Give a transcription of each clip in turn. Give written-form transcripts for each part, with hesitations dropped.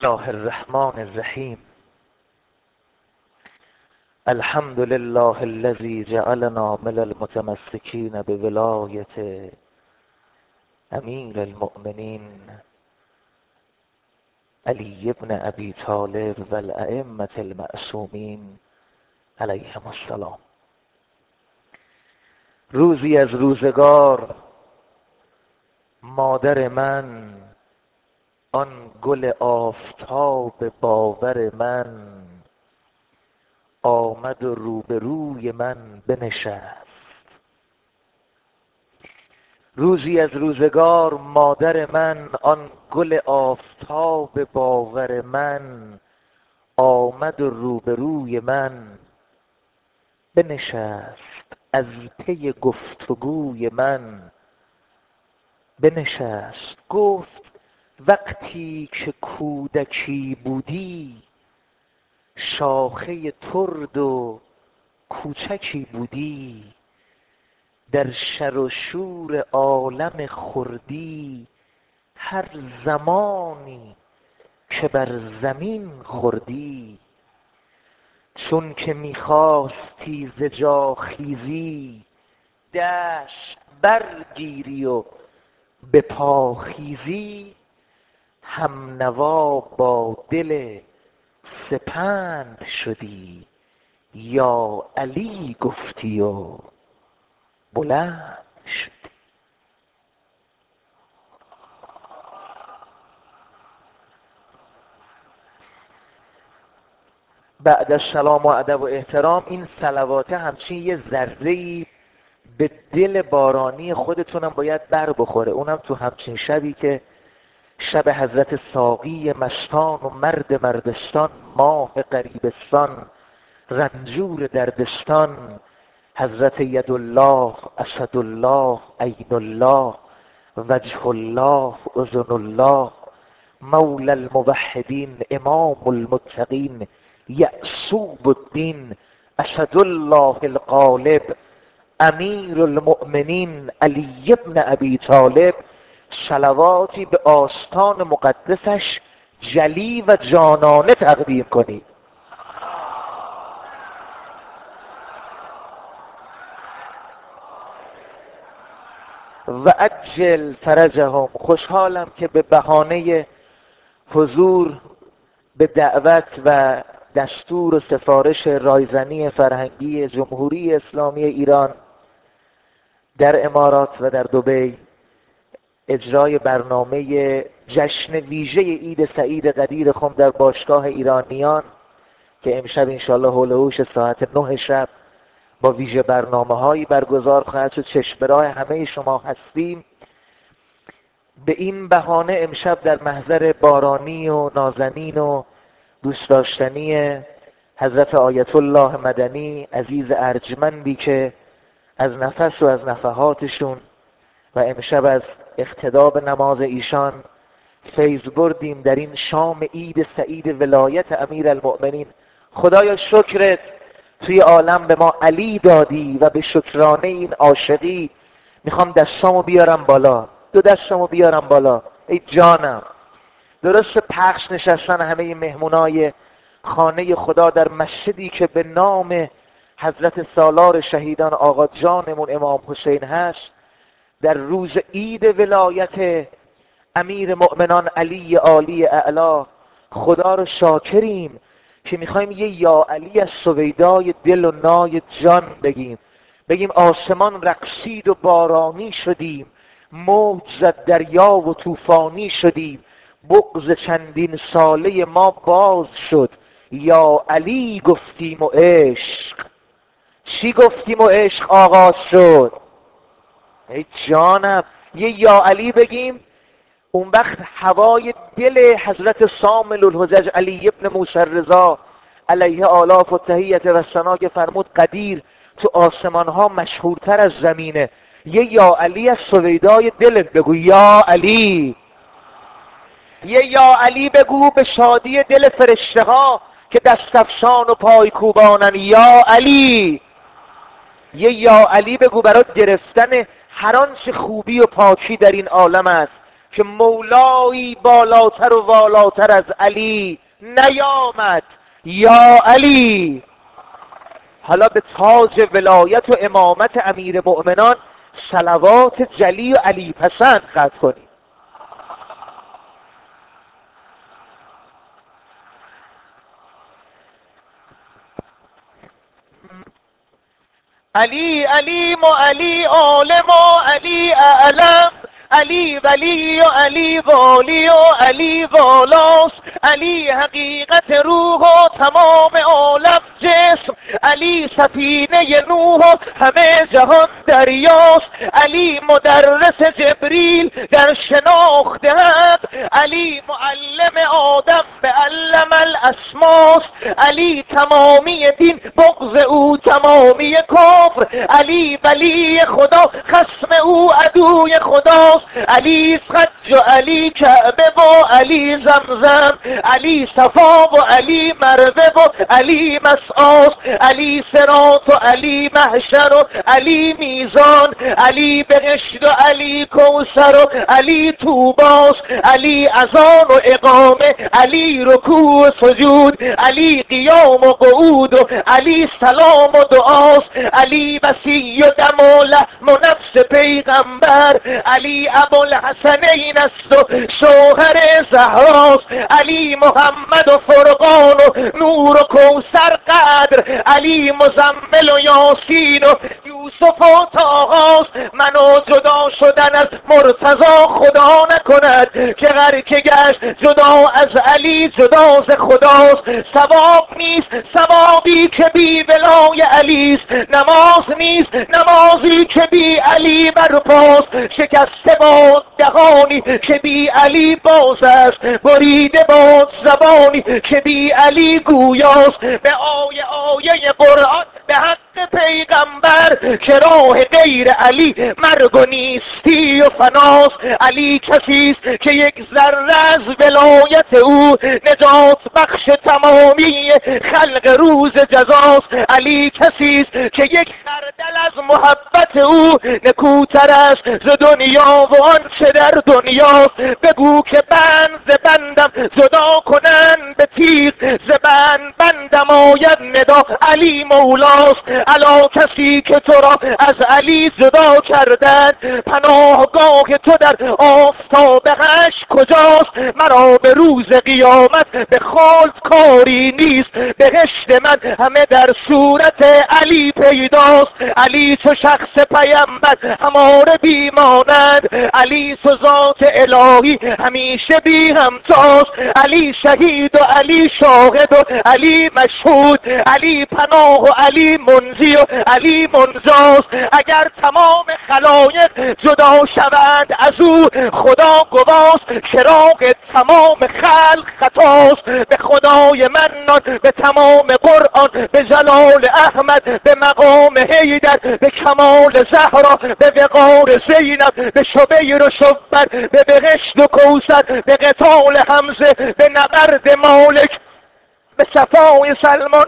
الله الرحمن الرحیم. الحمد لله الذي جعلنا من المتمسكين بولایت امیر المؤمنین علی بن ابی طالب و الائمة المعصومین علیهم السلام. روزی از روزگار مادر من، آن گل آفتاب باور من، آمد و روبروی من بنشست. روزی از روزگار مادر من، آن گل آفتاب باور من، آمد و روبروی من بنشست. از پی گفتگوی من بنشست. گفت وقتی که کودکی بودی، شاخه ترد و کوچکی بودی، در شر و شور عالم خردی، هر زمانی که بر زمین خوردی، چون که میخواستی ز جا خیزی، دشت برگیری و به پا خیزی، هم نوا با دل سپند شدی، یا علی گفتی و بلند شدی. بعد از سلام و ادب و احترام، این صلوات همچین یه ذره‌ای به دل بارانی خودتونم باید بر بخوره، اونم تو همچین شبی که شب حضرت ساقی مستان و مرد مردستان، ماه غریبستان، رنجور دردستان، حضرت یدالله، اسدالله، عین الله، وجه الله، اذن الله، مولی الموحدین، امام المتقین، یعصوب الدین، اسدالله الغالب، امیر المؤمنین علی بن ابی طالب، صلواتی به آستان مقدسش جلی و جانانه تقدیم کنید. و عجل فرجهم. خوشحالم که به بهانه حضور به دعوت و دستور و سفارش رایزنی فرهنگی جمهوری اسلامی ایران در امارات و در دبی، اجرای برنامه جشن ویژه عید سعید قدیر خم در باشگاه ایرانیان که امشب انشالله حول و حوش ساعت 9 شب با ویژه برنامه‌هایی برگزار خواهد شد. چشم به راه همه شما هستیم. به این بهانه امشب در محضر بارانی و نازنین و دوست داشتنی حضرت آیت الله مدنی عزیز ارجمندی که از نفس و از نفحاتشون و امشب از اقتدا به نماز ایشان فیض بردیم در این شام عید سعید ولایت امیر المؤمنین. خدایا شکرت توی عالم به ما علی دادی و به شکرانه این عاشقی میخوام دستامو بیارم بالا، دو دستامو بیارم بالا. ای جانم، درست پخش نشستن همه مهمونای خانه خدا در مسجدی که به نام حضرت سالار شهیدان آقا جانمون امام حسین هست، در روز عید ولایت امیر مؤمنان علی عالی اعلا. خدا رو شاکریم که میخوایم یه یا علی از سویدای دل و نای جان بگیم آسمان رقصید و بارانی شدیم، موج زد دریا و طوفانی شدیم، بغض چندین ساله ما باز شد، یا علی گفتیم و عشق. چی گفتیم و عشق آغاز شد؟ ای جانم، یه یا علی بگیم، اون وقت هوای دل حضرت سامل الحجج علی ابن موسی رضا علیه آلاف و تحیت و ثنا که فرمود قدیر تو آسمان ها مشهورتر از زمینه. یه یا علی از سویدای دلت بگو، یا علی. یه یا علی بگو به شادی دل فرشته ها که دست افشان و پای کوبانن، یا علی. یه یا علی بگو برای گرفتن هر آنچه خوبی و پاکی در این عالم است. که مولایی بالاتر و والاتر از علی نیامد. یا علی. حالا به تاج ولایت و امامت امیر مؤمنان صلوات جلی و علی پسند قطع کنیم. علی علیم و علی عالم و علی اعلم، علی ولی و علی والی و علی والاست، علی حقیقت روح و تمام عالم جسم، علی سفینه نوح و همه جهان دریاست، علی مدرس جبریل در شناخت حق، علی معلم آدم به علم الاسماست، علی تمامی دین بغض او تمامی کفر، علی ولی خدا خصم او عدوی خداست، علی خج و علی کعبه و علی زمزم، علی صفا و علی مروه و علی مسعاست، علی صراط و علی محشر و علی میزان، علی بهشت و علی کوثر و علی طوباست، علی اذان و اقامه، علی رکوع و سجود، علی قیام و قعود و علی سلام و دعاست، علی وصی و دم و لحم و نفس پیغمبر، علی ابوالحسنین است و شوهر زهراست، علی محمد و فرقان و نور و کوثر قدر، علی مزمل و یاسین و یوسف و طاهاست. منو جدا شدن از مرتضی خدا نکند که هر که گشت جدا از علی جدا ز خداست. ثواب نیست ثوابی که بی ولای علیست، نماز نیست نمازی که بی علی برپاست، شکسته باد دهانی که بی علی باز است، بریده باد زبانی که بی علی گویاست. به آیه قرآن به حق پیغمبر که راه غیر علی مرگ و نیستی و فناست. علی کسیست که یک ذره از ولایت او نجات بخش تمامی خلق روز جزاست. علی کسیست که یک خردل از محبت او نکوتر است ز دنیا و آنچه در دنیاست. بگو که بند ز بندم جدا کنند به تیغ، ز بند بندم آید ندا علی مولاست. الا کسی که تو را از علی جدا کردند، پناهگاه تو در آفتاب حشر کجاست؟ مرا به روز قیامت به خلد کاری نیست، بهشت من همه در صورت علی پیداست. علی چو شخص پیمبر هماره بیمانند، علی چو ذات الهی همیشه بی همتاست. علی شهید و علی شاهد و علی مشهود، علی پناه و علی منجی و علی منجاست. اگر تمام خلایق جدا شوند از او، خدا گواست چراغ تمام خلق خطاست. به خدای منان به تمام قرآن، به جلال احمد، به مقام حیدر، به کمال زهرا، به وقار زینب، به شبیر و شبر، به بهشت و کوثر، به قتال حمزه، به نبرد مالک، به صفای سلمان،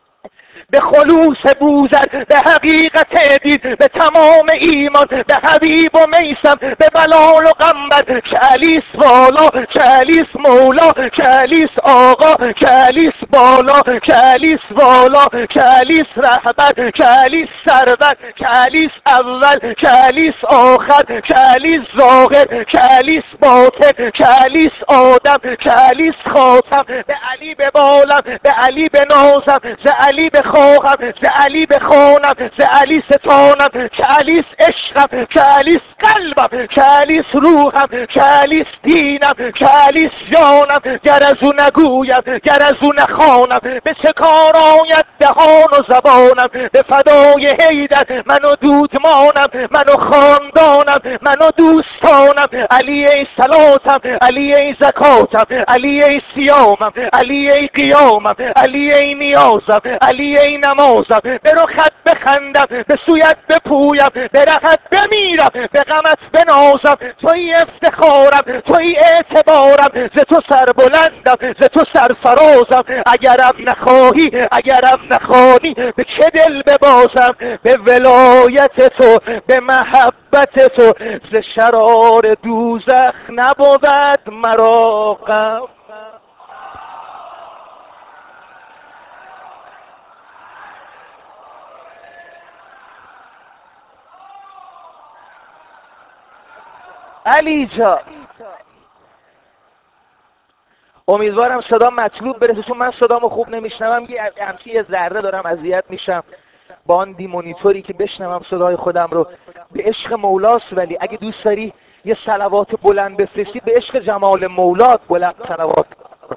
به خلوص بوزر، به حقیقت دین، به تمام ایمان، به حبیب و میسم، به بلال و قنبر، که علیس والا، که علیس مولا، که علیس آقا، که علیس بالا، که علیس والا، که علیس رهبر، که علیس سرور، که علیس اول، که علیس آخر، که علیس ظاهر، که علیس باطن، که علیس آدم، که علیس خاتم. به علی ببالم، به علی بنازم، ز علی بخواهم، ز علی بخوانم، ز علی ستانم، که علیس عشقم، که علیس قلبم، که علیس روحم، که علیس دینم، که علیس جانم. گر از او نگویم، گر از او نخوانم، به چه کار آید دهان و زبانم؟ به فدای حیدر من و دودمانم، من و خاندانم، من و دوستانم. علی ای صلاتم، علی ای زکاتم، علی ای صیامم، علی ای قیامم، علی ای نیازم، علی می نمازم، به رخت بخندم، به سویت بپویم، به رخت بمیرم، به غمت بنازم. تویی افتخارم، تویی اعتبارم، ز تو سربلندم، ز تو سرفرازم. اگرم نخواهی، اگرم نخوانی، به چه دل ببازم؟ به ولایت تو، به محبت تو، ز شرار دوزخ نبود مرا غم. علی جان، امیدوارم صدا مطلوب برسه، چون من صدامو خوب نمیشنوم. یه ذره دارم اذیت میشم با آن دیمونیتوری که بشنوم صدای خودم رو. به عشق مولاست، ولی اگه دوست داری یه صلوات بلند بفرستی، به عشق جمال مولات بلند صلوات.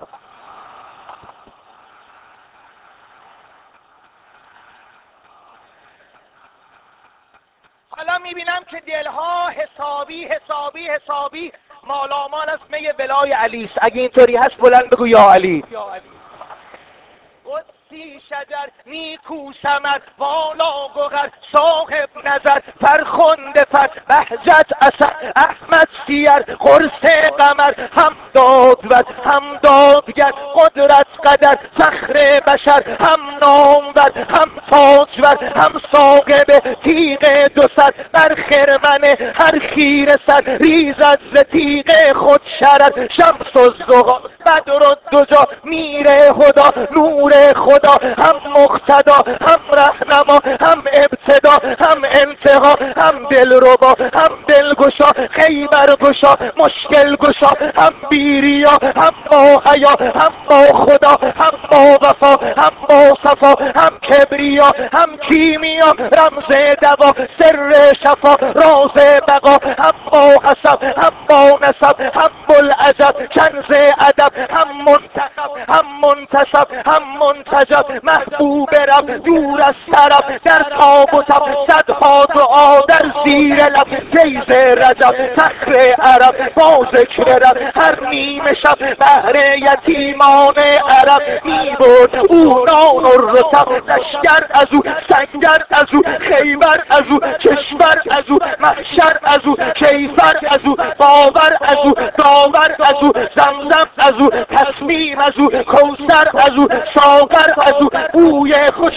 حالا میبینم که دلها حسابی مالامال از می ولای علی است. اگه اینطوری هست بلند بگو یا علی. قدسی شجر نیکو ثمر والا گوهر صاحب نظر فرخنده فر بهجت اثر احمد سیر قرص قمر هم دادور هم دادگر قدرت قدر فخر بشر هم نامور هم تاجور هم صاحب تیغ دو سر بر خرمن هر خیره سر ریزد ز تیغ خود شرر شمس الضحی بدر الدجی میر هدی نور خدا هم مقتدا هم رهنما هم ابتدا هم انتها هم دلربا هم دلگشا خیبر گشا مشکل گشا هم بیریا هم با حیا هم با خدا هم با وفا هم با صفا هم کبریا هم کیمیا رمز دوا سر شفا راز بقا هم با حسب هم با نسب هم بلعجب کنز ادب هم منتخب هم منتسب هم منتجب محبوب رب دور از طرف در تاب و تب صدها دعا در زیر لب فیض رجب فخر عرب با ذکر رب هر نیمه شب بهر یتیمان عرب می برد او نان و رطب لشکر از او سنگر از او خیبر از او کشور از او محشر از او کیفر از او باور از او داور از او زمزم از او تصمیم از او کوثر از او ساغر از او بوی خوش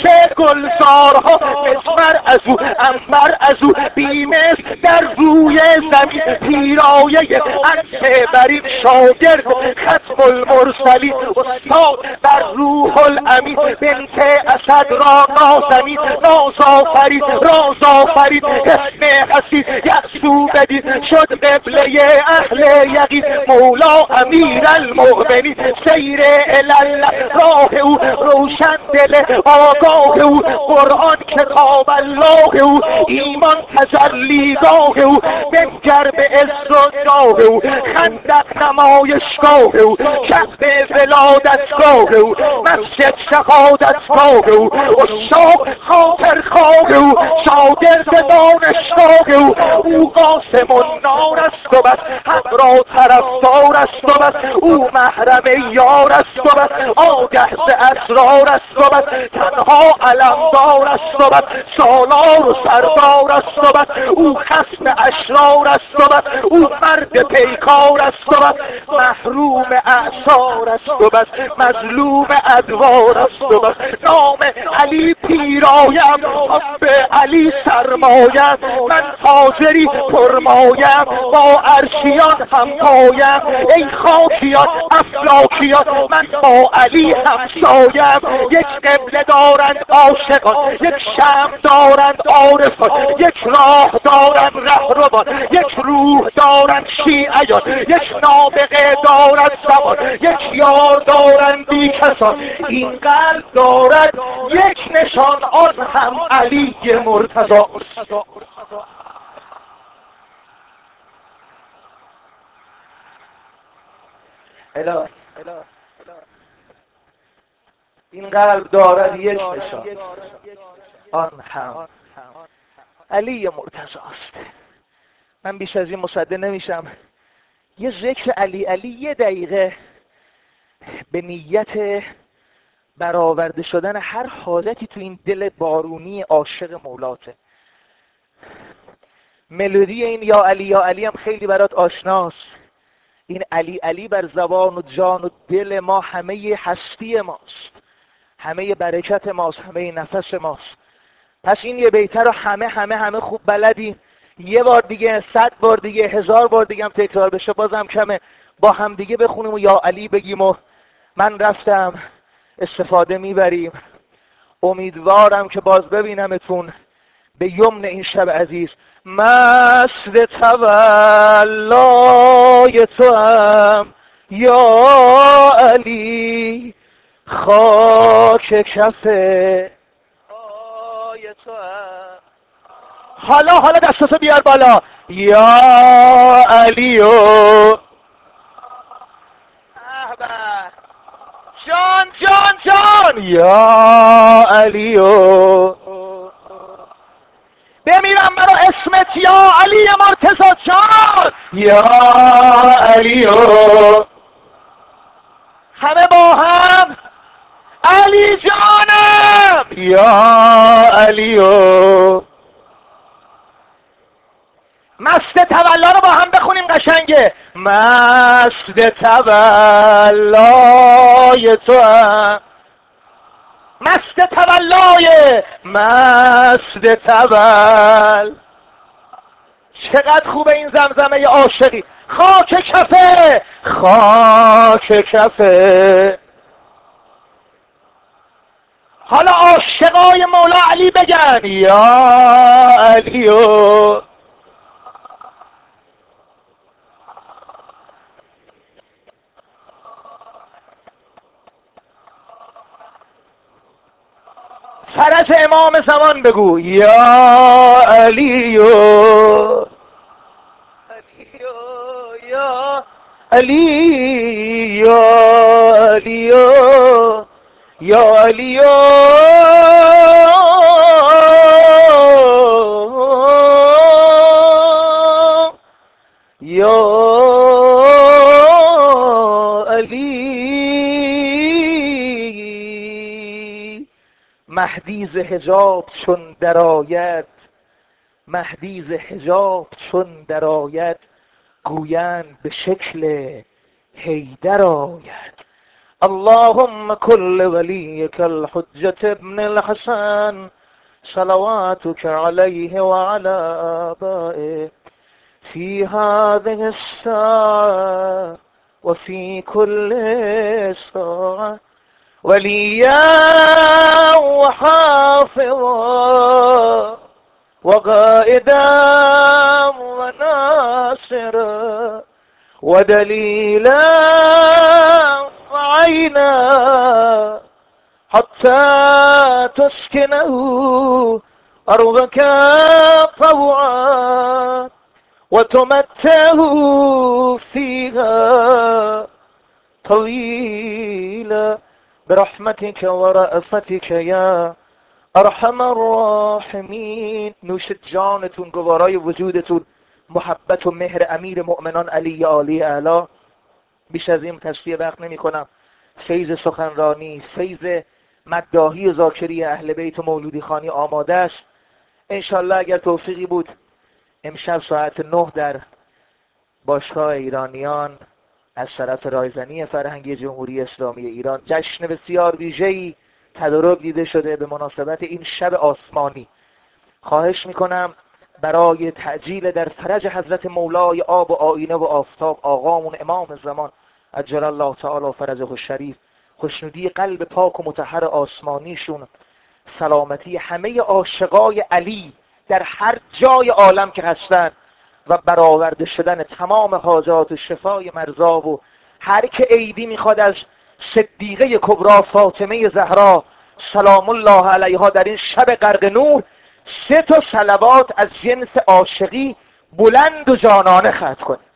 گلزارها مجمر از او عنبر از او بیمثل در روی زمین پیرایه عرش برین شاگرد ختم المرسلین استاد بر روح الامین بنت اسد را نازمین نازآفرین رازآفرین حسن حسین یأسو بدین شد قبله اهل یقین مولا امیر المؤمنین سیر الله راه او روشن دل آگاه او قرآن کتاب الله او ایمان تجلیگاه او بنگر به عز و جاه او خندق نمایشگاه او کعبه ولادتگاه او مسجد شهادتگاه او اشاق خاطرخواه او شاگرد دانشگاه او قاسم النار است و بس حق را طرفدار است و بس او محرم یار است و بس آگه ز اسرار است و بس تنها علمدار است و بس سالار و سردار است و بس او خصم اشرار است و بس او مرد پیکار است و بس محروم اعصار است و بس مظلوم ادوار است و بس نام علی پیرایم حب علی سرمایم من تاجری پرمایم با عرشیان همپایم ای خاکیان افلاکیان من با علی همسایم یک قبله دارند عاشقان یک شمع دارند عارفان یک راه دارند رهروان یک روح دارند شیعیان یک نابغه دارد زبان یک یار دارند بی کسان این قلب دارد یک نشان آن هم علی مرتضی. این قلب دارد یک نشان آن هم علی مرتضی است. من بیش از این مصدق نمیشم. یه ذکر علی علی یه دقیقه به نیت برآورده شدن هر حالتی تو این دل بارونی عاشق مولاته. ملودی این یا علی یا علی هم خیلی برات آشناست. این علی علی بر زبان و جان و دل ما همه هستی ماست، همه برکت ماست، همه نفس ماست. پس این یه بیته رو همه خوب بلدیم. یه بار دیگه، 100 بار دیگه، 1000 بار دیگه هم تکرار بشه بازم کمه. با هم دیگه بخونیم و یا علی بگیم و من رفتم استفاده میبریم. امیدوارم که باز ببینمتون به یمن این شب عزیز. مست تولای تو هم یا علی، خاک کف پای تو هم. حالا دستتو بیار بالا یا علیو. جان یا علیو، بمیرم برا اسمت یا علی مرتضی جان یا علیو. همه با هم علی جانم یا علیو. مست تولا رو با هم بخونیم قشنگه. مست تولای تو هم، مست تولای، مست تول. چقدر خوبه این زمزمه عاشقی. خاک کفه، خاک کفه. حالا عاشقای مولا علی بگن یا علیو. فرج امام زمان بگو یا علیو. یا علی یا علیو یا علیو یا علی. مهدی ز حجاب چون درآید، مهدی ز حجاب چون درآید، گویند به شکل حیدر آید. اللهم كل وليك الحجة ابن الحسن صلواتك عليه وعلى آبائه في هذه الساعة وفي كل ساعة وليا وحافظا وقائدا وناصرا ودليلا وعينا حتى تسكنه أرضك طوعا وتمتعه فيها طويلا برحمتك ورأفتك يا ارحم الراحمین. نوش جانتون، گوارای وجودتون، محبت و مهر امیر مؤمنان علی عالی اعلی. بیش از این تشریح وقت نمی کنم. فیض سخنرانی، فیض مداحی و ذاکری اهل بیت و مولودی خانی آماده است. انشالله اگر توفیقی بود امشب ساعت 9 در باشگاه ایرانیان از طرف رایزنی فرهنگی جمهوری اسلامی ایران جشن بسیار ویژه‌ای تدارک دیده شده به مناسبت این شب آسمانی. خواهش میکنم برای تعجیل در فرج حضرت مولای آب و آینه و آفتاب آقامون امام زمان عجل الله تعالی فرجه الشریف، خوشنودی قلب پاک و مطهر آسمانیشون، سلامتی همه عاشقای علی در هر جای عالم که هستند و برآورده شدن تمام حاجات و شفای مرضا و هر که عیدی میخواد از صدیقه کبری فاطمه زهرا سلام الله علیها در این شب غرق نور 3 صلوات از جنس عاشقی بلند و جانانه ختم کنه.